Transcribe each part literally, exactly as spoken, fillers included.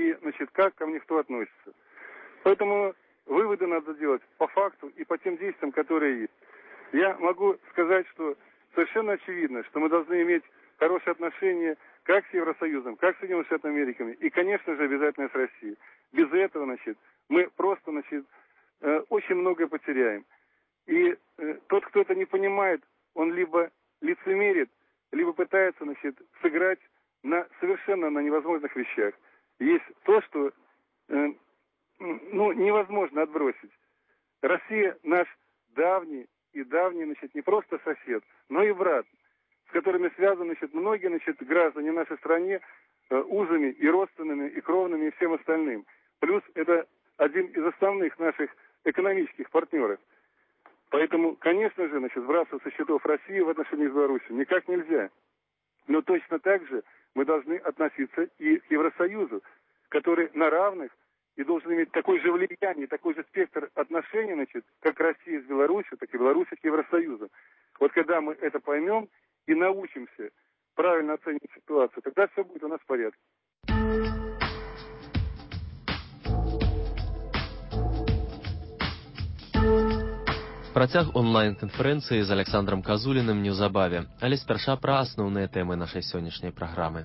и, значит, как ко мне кто относится. Поэтому выводы надо делать по факту и по тем действиям, которые есть. Я могу сказать, что совершенно очевидно, что мы должны иметь хорошие отношения как с Евросоюзом, как с Соединенными Штатами Америки, и, конечно же, обязательно с Россией. Без этого, значит, мы просто, значит, очень многое потеряем. И тот, кто это не понимает, он либо лицемерит, либо пытается, значит, сыграть на совершенно на невозможных вещах. Есть то, что ну, невозможно отбросить. Россия наш давний и давний, значит, не просто сосед, но и брат, с которыми связаны, значит, многие, значит, граждане нашей стране э, узами и родственными, и кровными, и всем остальным. Плюс это один из основных наших экономических партнеров. Поэтому, конечно же, значит, сбрасывать со счетов России в отношении с Беларусью никак нельзя. Но точно так же мы должны относиться и к Евросоюзу, который на равных и должен иметь такой же влияние, такой же спектр отношений, значит, как Россия с Беларусью, так и Беларусь с Евросоюзом. Вот когда мы это поймем и научимся правильно оценивать ситуацию, тогда все будет у нас в порядке. Працяг онлайн-канферэнцыі з Александром Казуліным неўзабаве, але спярша пра асноўныя тэмы нашай сённяшняй праграмы.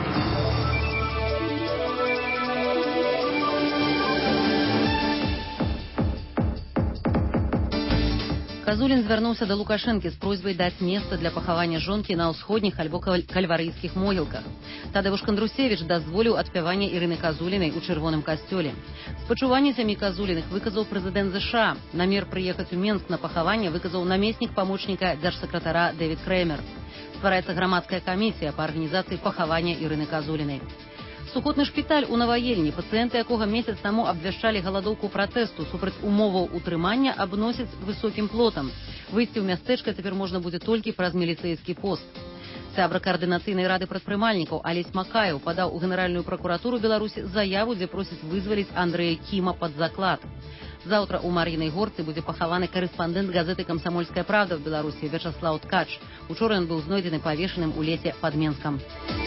Казулін звярнуўся да Лукашэнкі з просьбай даць месца для пахавання жонкі на ўсходніх альбо кальварыйскіх могілках. Тадeusz Кандрусевіч дазволіў адспяванне Ірыны Казулінай у чырвоным касцёле. Спачуванне сям'і Казуліных выказаў прэзідэнт ЗША. Намер прыехаць у Менск на пахаванне выказаў намеснік памочніка дзяржсакратара Дэвід Крэмер. Ствараецца грамадская камісія па арганізацыі пахавання Ірыны Казулінай. Сухотны шпіталь у Наваельні, пацыенты якога месяц таму абвяшчалі галадоўку пратэсту супраць умоваў утрымання, абносяць высокім плотам. Выйсці ў мястэчка цяпер можна будзе толькі праз міліцэйскі пост. Сябра каардынацыйнай рады прадпрымальнікаў Алесь Макаеў падаў у Генеральную пракуратуру Беларусі заяву, дзе просіць вызваліць Андрэя Кіма пад заклад. Заўтра ў Мар'інай Горцы будзе пахаваны карэспандэнт газеты «Камсамольская правда» в Беларусі Вячаслаў Ткач. Учора ён быў знойдзены павешаным у лесе пад Менскам.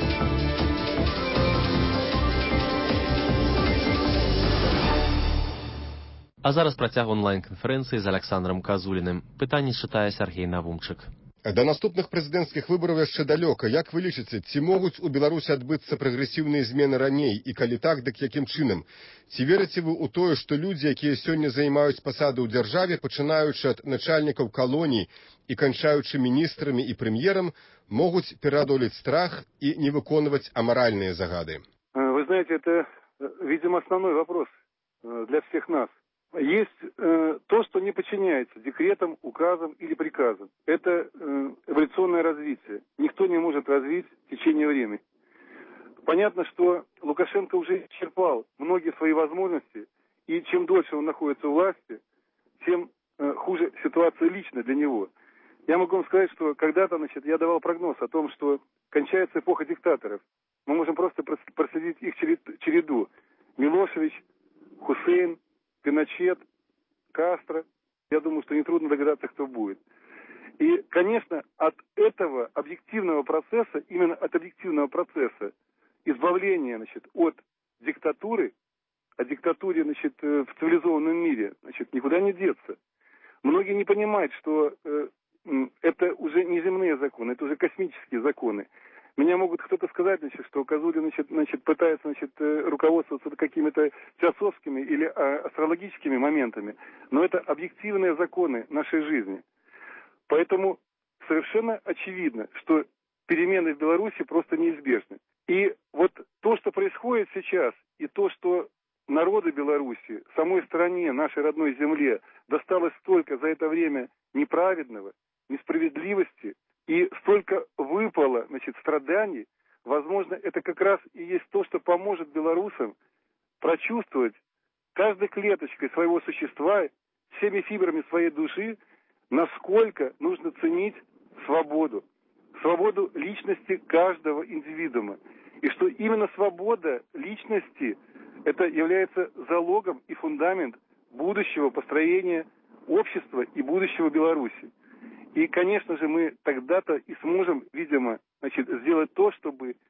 А зараз працяг онлайн-канферэнцыі з Александром Казуліным. Пытанне чытае Сергей Навумчык. Да наступных прэзідэнцкіх выбараў яшчэ далёка. Як вы лічыце, ці могуць у Беларусі адбыцца прагрэсіўныя змены раней? І калі так, дык якім чынам? Ці верыце вы ў тое, што людзі, якія сёння займаюць пасады ў дзяржаве, пачынаючы ад начальнікаў калоній і канчаючы міністрамі і прэм'ерам, могуць пераадолець страх і не выконваць амаральныя загады? Вы знаете, это, видимо, основной вопрос для всех нас. Есть э, то, что не подчиняется декретам, указам или приказам. Это э, эволюционное развитие. Никто не может развить в течение времени. Понятно, что Лукашенко уже исчерпал многие свои возможности, и чем дольше он находится у власти, тем э, хуже ситуация лично для него. Я могу вам сказать, что когда-то, значит, я давал прогноз о том, что кончается эпоха диктаторов. Мы можем просто проследить их череду. Милошевич, Хусейн, Пиночет, Кастро. Я думаю, что нетрудно догадаться, кто будет. И, конечно, от этого объективного процесса, именно от объективного процесса избавления, значит, от диктатуры, о диктатуре, значит, в цивилизованном мире, значит, никуда не деться. Многие не понимают, что э, это уже не земные законы, это уже космические законы. Меня могут кто-то сказать, значит, что Казулин, значит, значит, пытается, значит, руководствоваться какими-то философскими или а, астрологическими моментами, но это объективные законы нашей жизни. Поэтому совершенно очевидно, что перемены в Беларуси просто неизбежны. И вот то, что происходит сейчас, и то, что народу Беларуси, самой стране, нашей родной земле, досталось столько за это время неправедного, несправедливости, и столько выпало, значит, страданий, возможно, это как раз и есть то, что поможет белорусам прочувствовать каждой клеточкой своего существа, всеми фибрами своей души, насколько нужно ценить свободу, свободу личности каждого индивидуума. И что именно свобода личности это является залогом и фундамент будущего построения общества и будущего Беларуси. И, конечно же, мы тогда-то и сможем, видимо, значит, сделать то, чтобы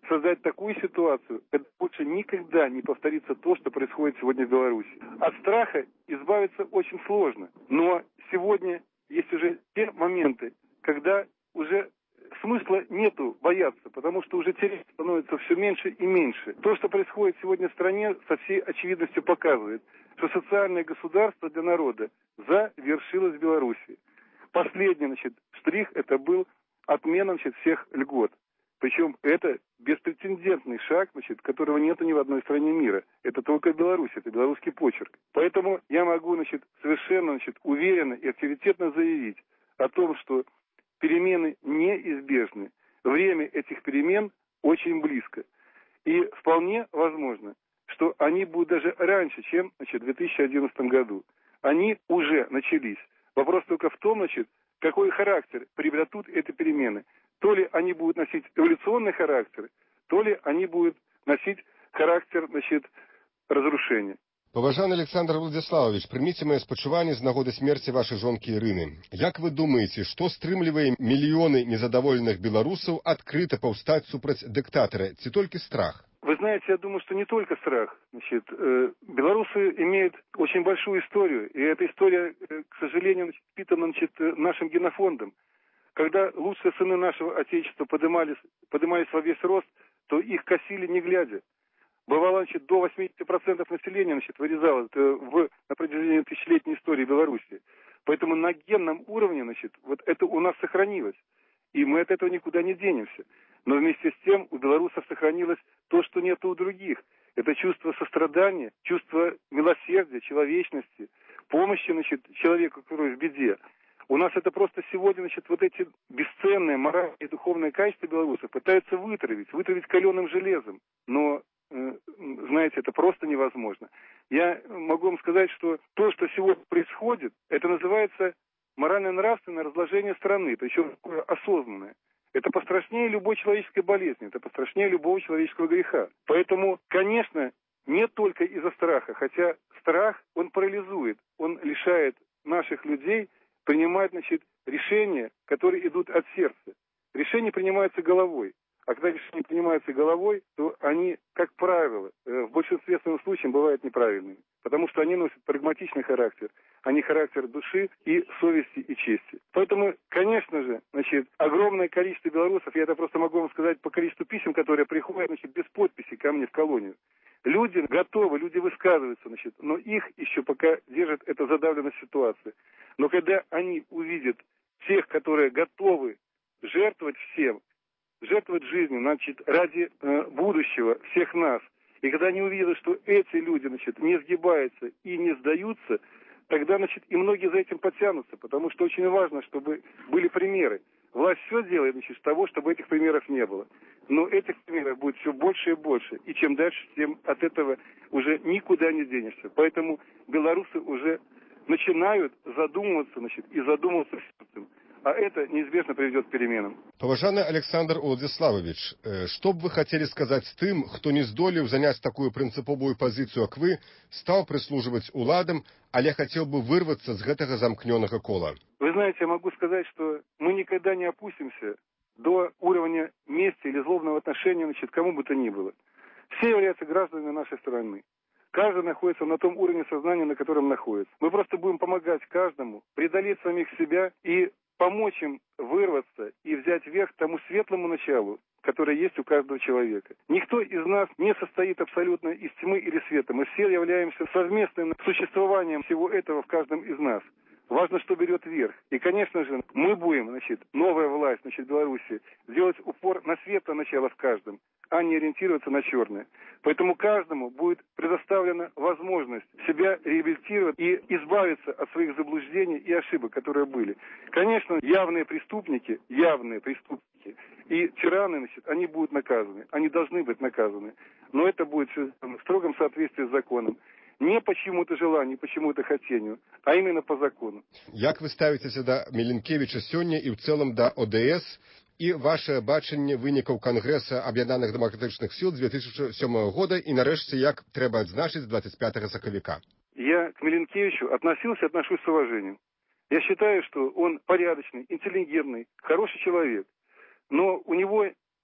создать такую ситуацию, когда больше никогда не повторится то, что происходит сегодня в Беларуси. От страха избавиться очень сложно, но сегодня есть уже те моменты, когда уже смысла нету бояться, потому что уже терять становится все меньше и меньше. То, что происходит сегодня в стране, со всей очевидностью показывает, что социальное государство для народа завершилось в Беларуси. Последний, значит, штрих это был отмена, значит, всех льгот. Причем это беспрецедентный шаг, значит, которого нету ни в одной стране мира. Это только Беларусь, это белорусский почерк. Поэтому я могу, значит, совершенно, значит, уверенно и авторитетно заявить о том, что перемены неизбежны. Время этих перемен очень близко. И вполне возможно, что они будут даже раньше, чем, значит, в две тысячи одиннадцатом году. Они уже начались. Вопрос только в том, значит, какой характер приобретут эти перемены. То ли они будут носить эволюционный характер, то ли они будут носить характер, значит, разрушения. Паважаны Александр Владиславович, прыміце мае спачуванні з нагоды смерці вашай жонкі Ірыны. Як вы думаеце, што стрымлівае мільёны незадаволеных беларусаў адкрыта паўстаць супраць дыктатара, ці толькі страх? Вы знаете, я думаю, что не только страх. Значит, э, белорусы имеют очень большую историю, и эта история, э, к сожалению, впитана, значит, нашим генофондом. Когда лучшие сыны нашего Отечества поднимались, поднимались во весь рост, то их косили не глядя. Бывало, значит, до восемьдесят процентов населения, значит, вырезалось в, на протяжении тысячелетней истории Беларуси. Поэтому на генном уровне, значит, вот это у нас сохранилось. И мы от этого никуда не денемся. Но вместе с тем у белорусов сохранилось то, что нет у других. Это чувство сострадания, чувство милосердия, человечности, помощи, значит, человеку, который в беде. У нас это просто сегодня, значит, вот эти бесценные моральные и духовные качества белорусов пытаются вытравить, вытравить каленым железом. Но, э, знаете, это просто невозможно. Я могу вам сказать, что то, что сегодня происходит, это называется морально-нравственное разложение страны, причем такое осознанное. Это пострашнее любой человеческой болезни, это пострашнее любого человеческого греха. Поэтому, конечно, не только из-за страха, хотя страх, он парализует, он лишает наших людей принимать, значит, решения, которые идут от сердца. Решения принимаются головой. А когда решения принимаются головой, то они, как правило, в большинстве своих случаев бывают неправильными. Потому что они носят прагматичный характер, а не характер души и совести и чести. Поэтому, конечно же, значит, огромное количество белорусов, я это просто могу вам сказать по количеству писем, которые приходят, значит, без подписи ко мне в колонию. Люди готовы, люди высказываются, значит, но их еще пока держит эта задавленная ситуация. Но когда они увидят тех, которые готовы жертвовать всем, жертвовать жизнью, значит, ради э, будущего всех нас, и когда они увидят, что эти люди, значит, не сгибаются и не сдаются, тогда, значит, и многие за этим потянутся, потому что очень важно, чтобы были примеры. Власть все делает, значит, с того, чтобы этих примеров не было. Но этих примеров будет все больше и больше. И чем дальше, тем от этого уже никуда не денешься. Поэтому белорусы уже начинают задумываться, значит, и задумываться сердцем. А это неизбежно приведет к переменам. Паважаны Александр Владиславович, что бы вы хотели сказать тем, кто не здолел занять такую принциповую позицию, как вы, стал прислуживать уладам, але хотел бы вырваться с этого замкненного кола? Вы знаете, я могу сказать, что мы никогда не опустимся до уровня мести или злобного отношения, значит, кому бы то ни было. Все являются гражданами нашей страны. Каждый находится на том уровне сознания, на котором находится. Мы просто будем помогать каждому преодолеть самих себя и помочь им вырваться и взять верх тому светлому началу, которое есть у каждого человека. Никто из нас не состоит абсолютно из тьмы или света. Мы все являемся совместным существованием всего этого в каждом из нас. Важно, что берет верх. И, конечно же, мы будем, значит, новая власть, значит, в Беларуси, делать упор на светлое начало в каждом, а не ориентироваться на черное. Поэтому каждому будет предоставлена возможность себя реабилитировать и избавиться от своих заблуждений и ошибок, которые были. Конечно, явные преступники, явные преступники и тираны, значит, они будут наказаны, они должны быть наказаны. Но это будет в строгом соответствии с законом. Не по чему-то желанию, по чему-то хотению, а именно по закону. Як вы ставитеся до Миленкевича сегодня и в целом до О Д С и ваше бачанне вынікаў Кангрэса Аб'яднаных дэмакратычных сил две тысячи седьмого года и, нарэшце, як трэба адзначыць двадцать пятого сакавіка? Я к Миленкевичу относился, отношусь с уважением. Я считаю, что он порядочный, интеллигентный, хороший человек. Но у него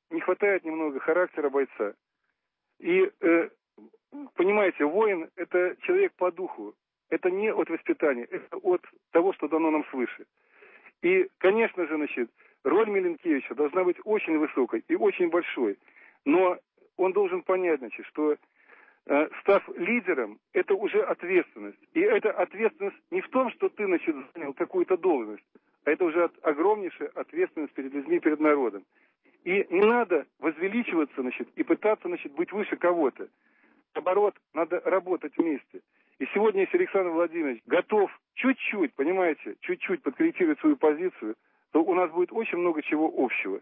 не хватает немного характера бойца. И, э, понимаете, воин – это человек по духу. Это не от воспитания, это от того, что дано нам свыше. И, конечно же, значит, роль Миленкевича должна быть очень высокой и очень большой. Но он должен понять, значит, что э, став лидером, это уже ответственность. И эта ответственность не в том, что ты, значит, занял какую-то должность, а это уже от, огромнейшая ответственность перед людьми, перед народом. И не надо возвеличиваться, значит, и пытаться, значит, быть выше кого-то. Наоборот, надо работать вместе. И сегодня, если Александр Владимирович готов чуть-чуть, понимаете, чуть-чуть подкорректировать свою позицию, то у нас будет очень много чего общего.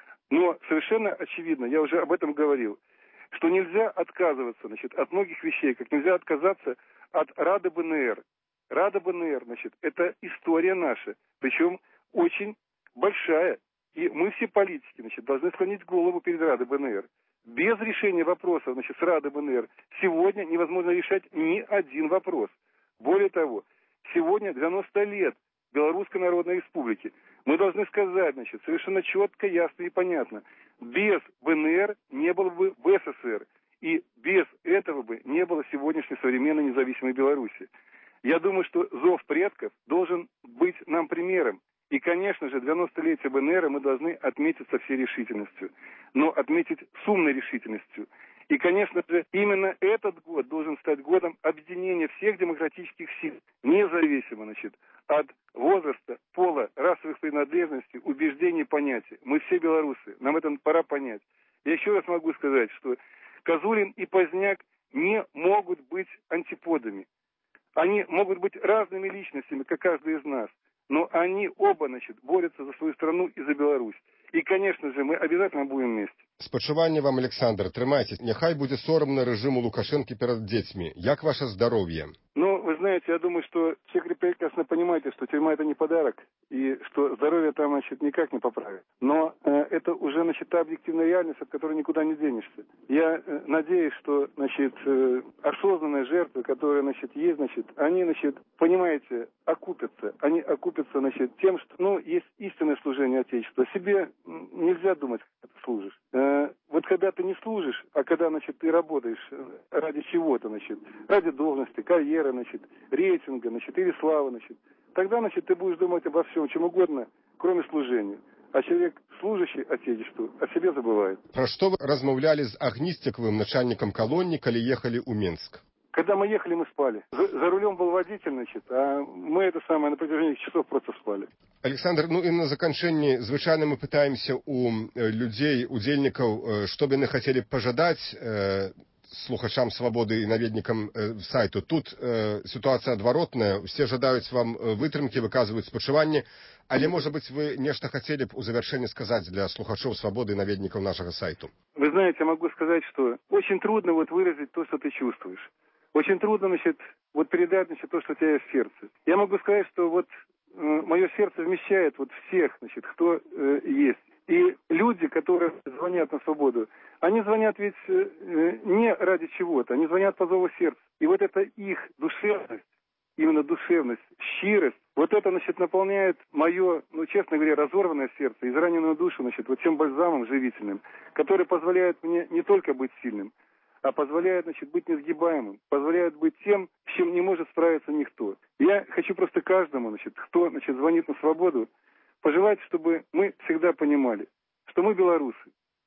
Но совершенно очевидно, я уже об этом говорил, что нельзя отказываться, значит, от многих вещей, как нельзя отказаться от Рады БНР. Рада БНР, значит, это история наша, причем очень большая. И мы все политики, значит, должны склонить голову перед Радой БНР. Без решения вопросов, значит, с Радой БНР сегодня невозможно решать ни один вопрос. Более того, сегодня девяносто лет Белорусской Народной Республики. Мы должны сказать, значит, совершенно четко, ясно и понятно. Без БНР не было бы БССР. И без этого бы не было сегодняшней современной независимой Беларуси. Я думаю, что зов предков должен быть нам примером. И, конечно же, девяностолетие БНР мы должны отметить со всей решительностью. Но отметить с умной решительностью. И, конечно же, именно этот год должен стать годом объединения всех демократических сил, независимо, значит, от возраста, пола, расовых принадлежностей, убеждений и понятий. Мы все белорусы, нам это пора понять. Я еще раз могу сказать, что Козулин и Поздняк не могут быть антиподами. Они могут быть разными личностями, как каждый из нас. Но они оба, значит, борются за свою страну и за Беларусь. И, конечно же, мы обязательно будем вместе. Спачуванне вам, Александр, трымайтесь. Няхай будзе сорамна рэжыму Лукашэнкі перад дзецьмі. Як ваше здоровье? Ну, вы знаете, я думаю, что все прекрасно понимаете, что тюрьма – это не подарок, и что здоровье там, значит, никак не поправит. Но э, это уже, значит, та объективная реальность, от которой никуда не денешься. Я э, надеюсь, что, значит, э, осознанные жертвы, которые, значит, есть, значит, они, значит, понимаете, окупятся. Они окупятся, значит, тем, что, ну, есть истинное служение Отечеству. О себе нельзя думать, когда ты служишь. Э, вот когда ты не служишь, а когда, значит, ты работаешь ради чего-то, значит, ради должности, карьеры, значит, рейтинга, значит, или славы, значит, тогда, значит, ты будешь думать обо всем, чем угодно, кроме служения. А человек, служащий Отечеству, о себе забывает. Про что вы размовляли с Агнистиковым, начальником колонии, коли ехали у Минск? Когда мы ехали, мы спали. За, за рулем был водитель, значит, а мы это самое на протяжении часов просто спали. Александр, ну і на заканчэнні звычайна мы пытаемся у людзей, удзельнікаў, што б яны хацелі пажадаць э, слухачам свабоды і наведнікам э, сайту. Тут э, сітуацыя адваротная, все жадаюць вам вытрымкі, выказваюць спачуванне, але, можа быць, вы нешта хацелі б у завяршэнні сказаць для слухачоў свабоды і наведнікаў нашага сайту. Вы знаете, я могу сказать, что очень трудно вот выразить то, что ты чувствуешь. Очень трудно, значит, вот передать, значит, то, что у тебя есть в сердце. Я могу сказать, что вот э, мое сердце вмещает вот всех, значит, кто э, есть. И люди, которые звонят на свободу, они звонят ведь э, не ради чего-то, они звонят по зову сердца. И вот это их душевность, именно душевность, щирость, вот это, значит, наполняет мое, ну, честно говоря, разорванное сердце, израненную душу, значит, вот тем бальзамом живительным, который позволяет мне не только быть сильным, а позволяет, значит, быть несгибаемым, позволяет быть тем, с чем не может справиться никто. Я хочу просто каждому, значит, кто, значит, звонит на свободу, пожелать, чтобы мы всегда понимали, что мы белорусы,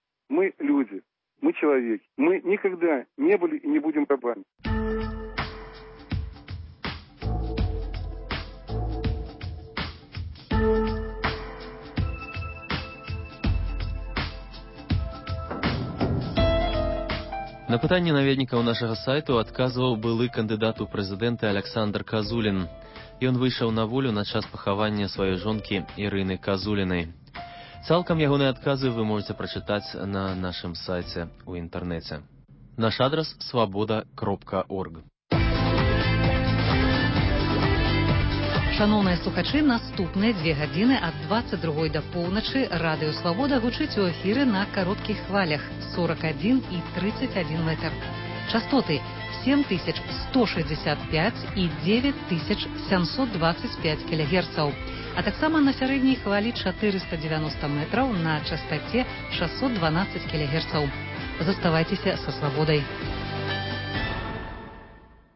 мы люди, мы человеки, мы никогда не были и не будем рабами. На пытанне наведнікаў нашага сайту адказваў былы кандыдат у прэзідэнты Александр Козулин. Ён выйшаў на волю на час пахавання сваёй жонкі Ірыны Козулінай. Цалкам ягоныя адказы вы можете прачытаць на нашым сайце ў інтэрнэце. Наш адрас свабода кропка орг. Шановныя слухачы, наступныя дзве гадзіны ад дваццаць другой да поўначы радыё Свабода гучыць у эфіры на кароткіх хвалях сорок один і тридцать один метр. Частоты семь тысяч сто шестьдесят пять и девять тысяч семьсот двадцать пять килогерцаў. а таксама на сярэдняй хвалі чатырыста дзевяноста метраў на частаце шэсцьсот дванаццаць кілагерцаў. Заставайцеся са свабодай.